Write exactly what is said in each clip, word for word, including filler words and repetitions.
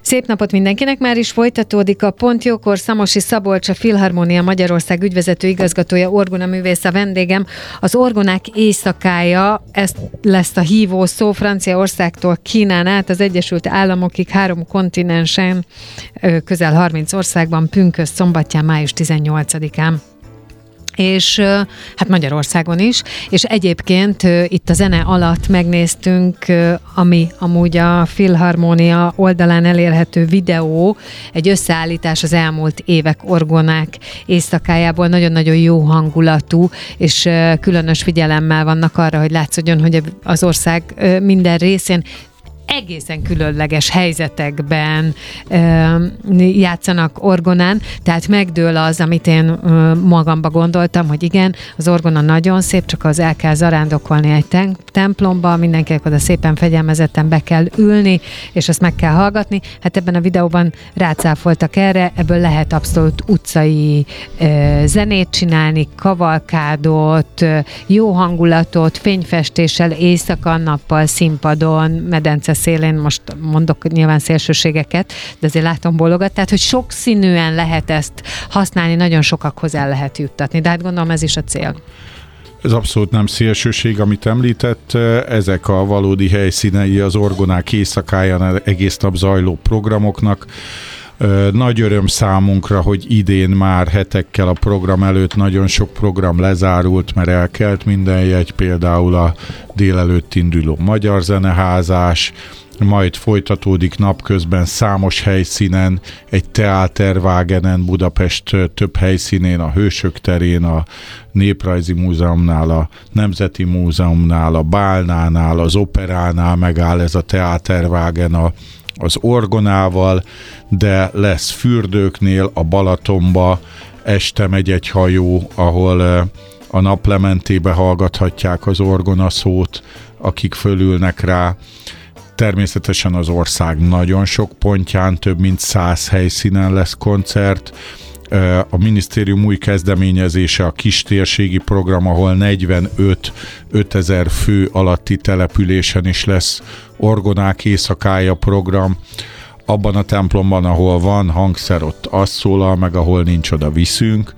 Szép napot mindenkinek, már is folytatódik a Pont Jókor. Szamosi Szabolcs, a Filharmónia Magyarország ügyvezető igazgatója, orgonaművész a vendégem. Az orgonák éjszakája, ez lesz a hívó szó, Franciaországtól Kínán át az Egyesült Államokig, három kontinensen, közel harminc országban, pünkösd szombatján, május tizennyolcadikán. És hát Magyarországon is, és egyébként itt a zene alatt megnéztünk, ami amúgy a Filharmónia oldalán elérhető videó, egy összeállítás az elmúlt évek orgonák éjszakájából, nagyon-nagyon jó hangulatú, és különös figyelemmel vannak arra, hogy látszódjon, hogy az ország minden részén egészen különleges helyzetekben ö, játszanak orgonán, tehát megdől az, amit én ö, magamba gondoltam, hogy igen, az orgona nagyon szép, csak az el kell zarándokolni egy ten- templomba, mindenkinek oda szépen fegyelmezetten be kell ülni, és azt meg kell hallgatni. Hát ebben a videóban rácáfoltak erre, ebből lehet abszolút utcai ö, zenét csinálni, kavalkádot, ö, jó hangulatot, fényfestéssel, éjszaka, nappal, színpadon, medence szélén, most mondok nyilván szélsőségeket, de azért látom bólogat, tehát, hogy sokszínűen lehet ezt használni, nagyon sokakhoz el lehet juttatni, de hát gondolom ez is a cél. Ez abszolút nem szélsőség, amit említett, ezek a valódi helyszínei az orgonák éjszakáján egész nap zajló programoknak. Nagy öröm számunkra, hogy idén már hetekkel a program előtt nagyon sok program lezárult, mert elkelt minden jegy, például a délelőtt induló Magyar Zeneházás, majd folytatódik napközben számos helyszínen, egy Theaterwagenen, Budapest több helyszínén, a Hősök terén, a Néprajzi Múzeumnál, a Nemzeti Múzeumnál, a Bálnánál, az Operánál megáll ez a Theaterwagen a az orgonával, de lesz Fürdőknél, a Balatonba, este megy egy hajó, ahol a naplementébe hallgathatják az orgonaszót, akik fölülnek rá. Természetesen az ország nagyon sok pontján, több mint száz helyszínen lesz koncert. A minisztérium új kezdeményezése a kistérségi program, ahol negyvenöt ötezer fő alatti településen is lesz orgonák éjszakája program. Abban a templomban, ahol van hangszer, ott az szólal meg, ahol nincs, oda viszünk,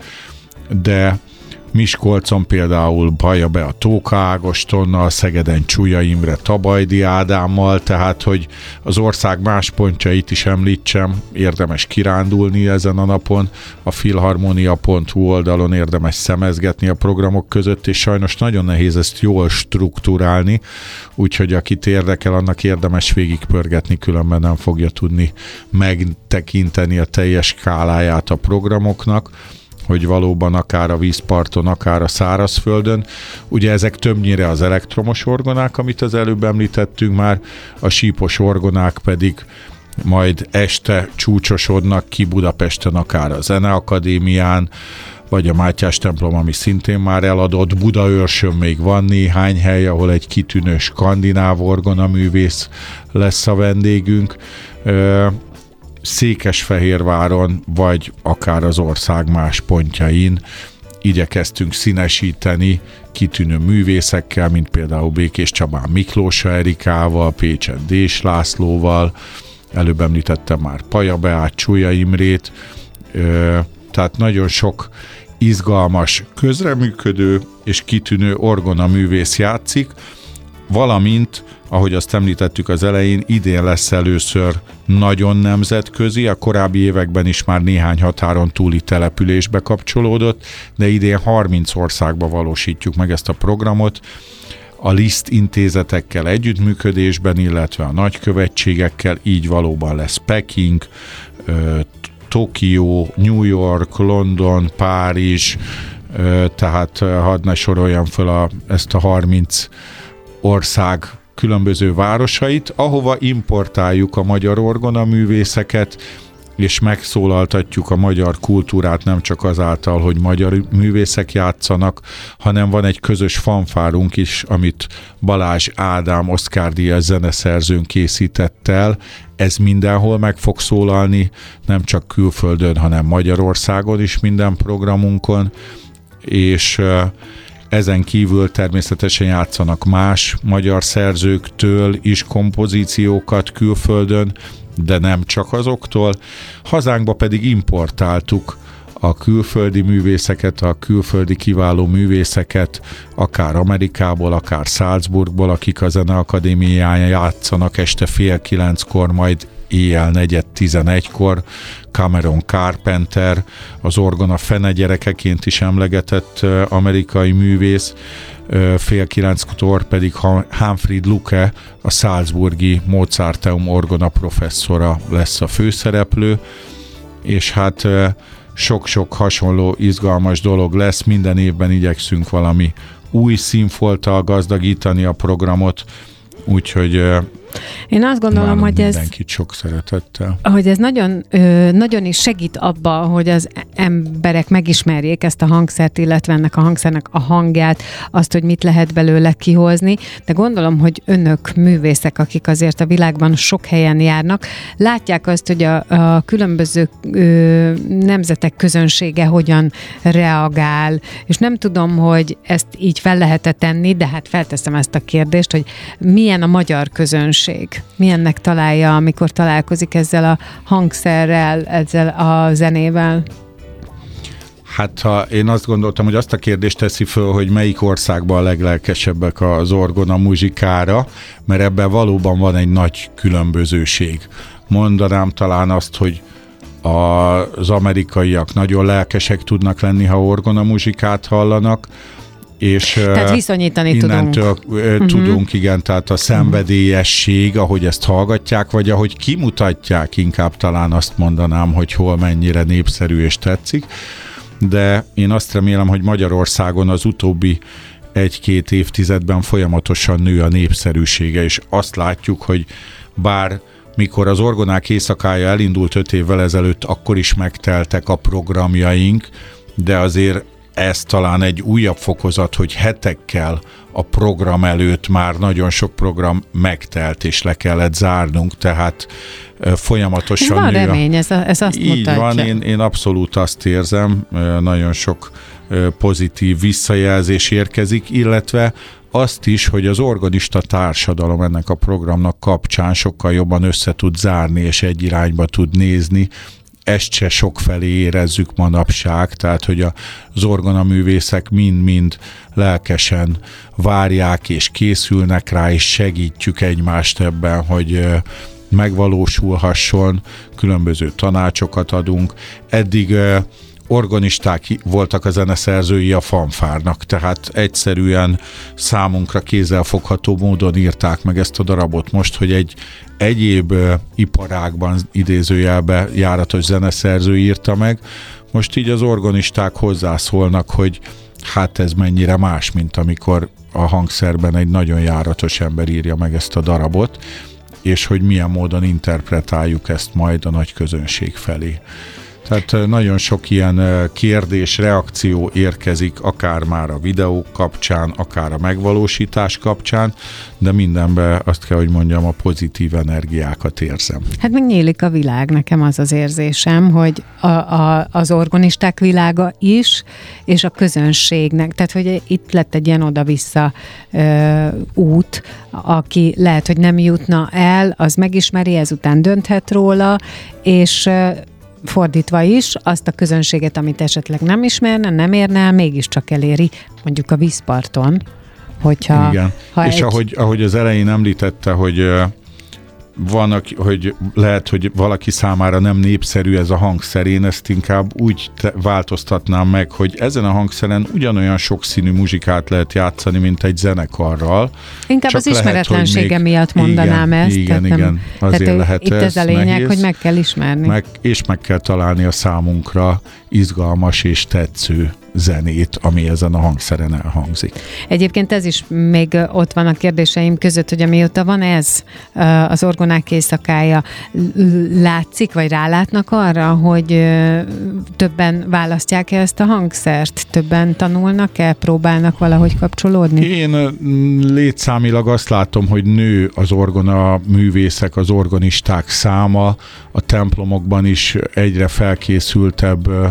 de Miskolcon például Baja be a Tóka Ágostonnal, Szegeden Csúlya Imre Tabajdi Ádámmal, tehát hogy az ország más pontjait is említsem, érdemes kirándulni ezen a napon, a filharmonia pont hu oldalon érdemes szemezgetni a programok között, és sajnos nagyon nehéz ezt jól strukturálni, úgyhogy akit érdekel, annak érdemes végigpörgetni, különben nem fogja tudni megtekinteni a teljes skáláját a programoknak, hogy valóban akár a vízparton, akár a szárazföldön. Ugye ezek többnyire az elektromos orgonák, amit az előbb említettünk már, a sípos orgonák pedig majd este csúcsosodnak ki Budapesten, akár a Zeneakadémián, vagy a Mátyás templom, ami szintén már eladott. Budaörsön még van néhány hely, ahol egy kitűnő skandináv orgonaművész lesz a vendégünk. Székesfehérváron, vagy akár az ország más pontjain igyekeztünk színesíteni kitűnő művészekkel, mint például Békés Csabán Miklós Erikával, Pécsen Dés Lászlóval, előbb említettem már Paja Beát, Csúlya Imrét, tehát nagyon sok izgalmas, közreműködő és kitűnő orgonaművész játszik, valamint, ahogy azt említettük az elején, idén lesz először nagyon nemzetközi, a korábbi években is már néhány határon túli településbe kapcsolódott, de idén harminc országba valósítjuk meg ezt a programot, a Liszt intézetekkel együttműködésben, illetve a nagykövetségekkel, így valóban lesz Peking, Tokió, New York, London, Párizs, tehát hadd ne soroljam föl a, ezt a harminc ország különböző városait, ahova importáljuk a magyar orgonaművészeket, és megszólaltatjuk a magyar kultúrát nem csak azáltal, hogy magyar művészek játszanak, hanem van egy közös fanfárunk is, amit Balázs Ádám Oscar-díjas zeneszerzőn készített el. Ez mindenhol meg fog szólalni, nem csak külföldön, hanem Magyarországon is minden programunkon, és Ezen kívül természetesen játszanak más magyar szerzőktől is kompozíciókat külföldön, de nem csak azoktól. Hazánkba pedig importáltuk a külföldi művészeket, a külföldi kiváló művészeket, akár Amerikából, akár Salzburgból, akik a Zeneakadémián játszanak este fél kilenckor, majd éjjel negyed tizenegykor. Cameron Carpenter, az orgona fene gyerekeként is emlegetett amerikai művész, fél kilenckor pedig Humphrey Lucke, a salzburgi Mozarteum orgona professzora lesz a főszereplő, és hát sok-sok hasonló izgalmas dolog lesz. Minden évben igyekszünk valami új színfolttal gazdagítani a programot, úgyhogy én azt gondolom, hogy ez, sok szeretettel. hogy ez nagyon, nagyon is segít abba, hogy az emberek megismerjék ezt a hangszert, illetve ennek a hangszernek a hangját, azt, hogy mit lehet belőle kihozni, de gondolom, hogy önök művészek, akik azért a világban sok helyen járnak, látják azt, hogy a, a különböző ö, nemzetek közönsége hogyan reagál, és nem tudom, hogy ezt így fel lehet tenni, de hát felteszem ezt a kérdést, hogy milyen a magyar közönség, milyennek találja, amikor találkozik ezzel a hangszerrel, ezzel a zenével? Hát ha én azt gondoltam, hogy azt a kérdést teszi föl, hogy melyik országban a leglelkesebbek az orgona muzsikára, mert ebben valóban van egy nagy különbözőség. Mondanám talán azt, hogy az amerikaiak nagyon lelkesek tudnak lenni, ha orgona muzsikát hallanak, és tehát viszonyítani innentől tudunk. tudunk, uh-huh. igen, tehát a szenvedélyesség, ahogy ezt hallgatják, vagy ahogy kimutatják, inkább talán azt mondanám, hogy hol mennyire népszerű és tetszik, de én azt remélem, hogy Magyarországon az utóbbi egy-két évtizedben folyamatosan nő a népszerűsége, és azt látjuk, hogy bár mikor az Orgonák éjszakája elindult öt évvel ezelőtt, akkor is megteltek a programjaink, de azért ez talán egy újabb fokozat, hogy hetekkel a program előtt már nagyon sok program megtelt, és le kellett zárnunk, tehát folyamatosan... Van remény, ez, a, ez azt így mutatja. Van, én, én abszolút azt érzem, nagyon sok pozitív visszajelzés érkezik, illetve azt is, hogy az organista társadalom ennek a programnak kapcsán sokkal jobban össze tud zárni, és egy irányba tud nézni. Ezt se sokfelé érezzük manapság, tehát hogy az orgonaművészek mind-mind lelkesen várják és készülnek rá, és segítjük egymást ebben, hogy megvalósulhasson, különböző tanácsokat adunk. Eddig organisták voltak a zeneszerzői a fanfárnak, tehát egyszerűen számunkra kézzelfogható módon írták meg ezt a darabot. Most, hogy egy egyéb iparágban idézőjelbe járatos zeneszerző írta meg, most így az organisták hozzászólnak, hogy hát ez mennyire más, mint amikor a hangszerben egy nagyon járatos ember írja meg ezt a darabot, és hogy milyen módon interpretáljuk ezt majd a nagy közönség felé. Tehát nagyon sok ilyen kérdés, reakció érkezik, akár már a videó kapcsán, akár a megvalósítás kapcsán, de mindenben azt kell, hogy mondjam, a pozitív energiákat érzem. Hát meg nyílik a világ, nekem az az érzésem, hogy a, a, az organisták világa is, és a közönségnek. Tehát, hogy itt lett egy ilyen oda-vissza ö, út, aki lehet, hogy nem jutna el, az megismeri, ezután dönthet róla, és ö, fordítva is, azt a közönséget, amit esetleg nem ismerne, nem érne el, mégiscsak eléri, mondjuk a vízparton, hogyha... Igen, ha és egy... ahogy, ahogy az elején említette, hogy van, hogy lehet, hogy valaki számára nem népszerű ez a hangszer, én ezt inkább úgy te- változtatnám meg, hogy ezen a hangszeren ugyanolyan sokszínű muzsikát lehet játszani, mint egy zenekarral. Inkább az ismeretlensége lehet, még... miatt mondanám igen, ezt. Igen, tehát igen, azért tehát lehet itt ez ez a lényeg, nehéz, hogy meg kell ismerni. Meg, és meg kell találni a számunkra izgalmas és tetsző zenét, ami ezen a hangszeren elhangzik. Egyébként ez is még ott van a kérdéseim között, hogy amióta van ez az Orgonák éjszakája, látszik, vagy rálátnak arra, hogy többen választják ezt a hangszert? Többen tanulnak-e, próbálnak valahogy kapcsolódni? Én létszámilag azt látom, hogy nő az orgona művészek, az organisták száma, a templomokban is egyre felkészültebb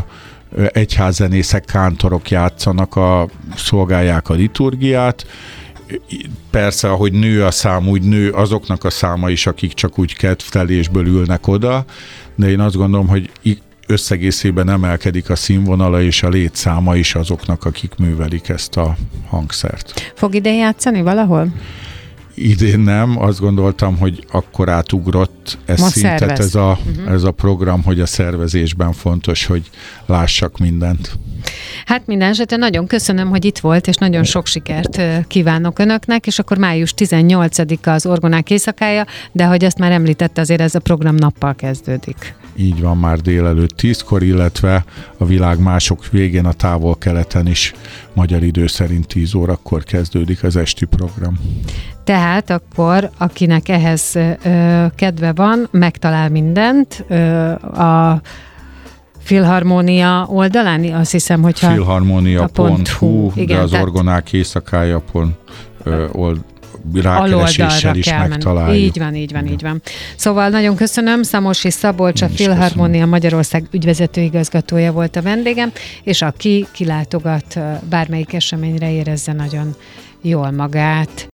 egyházzenészek, kántorok játszanak, a, szolgálják a liturgiát. Persze, ahogy nő a szám, úgy nő azoknak a száma is, akik csak úgy kedvtelésből ülnek oda, de én azt gondolom, hogy összegészében emelkedik a színvonala és a létszáma is azoknak, akik művelik ezt a hangszert. Fog ide játszani valahol? Idén nem, azt gondoltam, hogy akkor átugrott ez Ma szintet szervez. ez a, uh-huh. ez a program, hogy a szervezésben fontos, hogy lássak mindent. Hát minden esetre nagyon köszönöm, hogy itt volt, és nagyon sok sikert kívánok önöknek, és akkor május tizennyolcadika az Orgonák éjszakája, de hogy azt már említette, azért ez a program nappal kezdődik. Így van, már délelőtt tízkor, illetve a világ mások végén a távol-keleten is magyar idő szerint tíz órakor kezdődik az esti program. Tehát akkor, akinek ehhez ö, kedve van, megtalál mindent ö, a Filharmónia oldalán, azt hiszem, hogyha filharmonia pont hu, de igen, az tehát Orgonák éjszakája pont old, rákereséssel is megtaláljuk. Így van, így van, így van. Szóval nagyon köszönöm, Szamosi Szabolcs, a Filharmónia Magyarország ügyvezető igazgatója volt a vendégem, és aki kilátogat bármelyik eseményre, érezze nagyon jól magát.